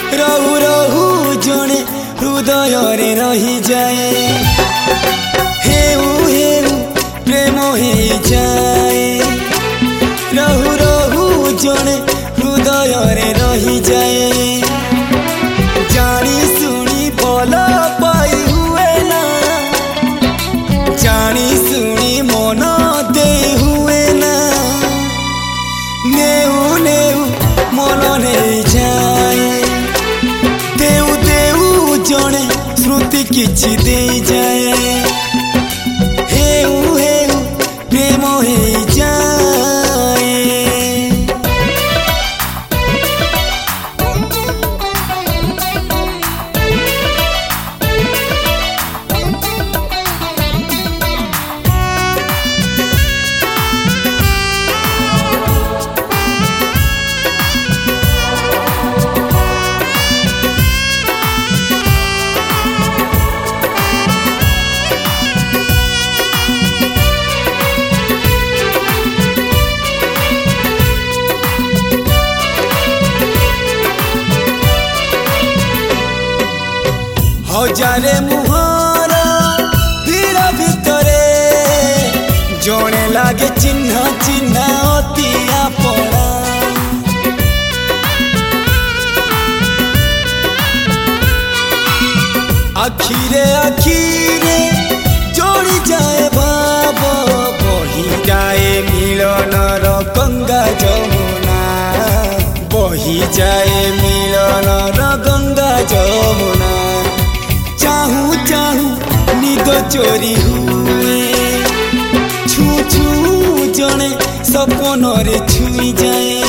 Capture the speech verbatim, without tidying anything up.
रहु रहु जणे हृदय रे रही जाए हेउ हेउ प्रेम हे जाए रहु रहु जणे हृदय रे रही जाए जानी सुनी भल पाई हुए ना जानी सुनी मन दे हुए ना नेउ नेउ मन नहीं जाए देउ देउ जणे श्रुति किछि दे जाए हेउ हेउ प्रेम हे जाए हजारे मुहर भीड़ भितरे जणे लागे चिन्ह चिन्ह अति आपणा आखिरे आखिरे जोड़ी जाए भाव बही जाए मिलनर गंगा जमुना बही जाए मिलनर गंगा जमुना चाहू चाहू निद चोरी हुए छू छू जणे सपन रे छुई जाए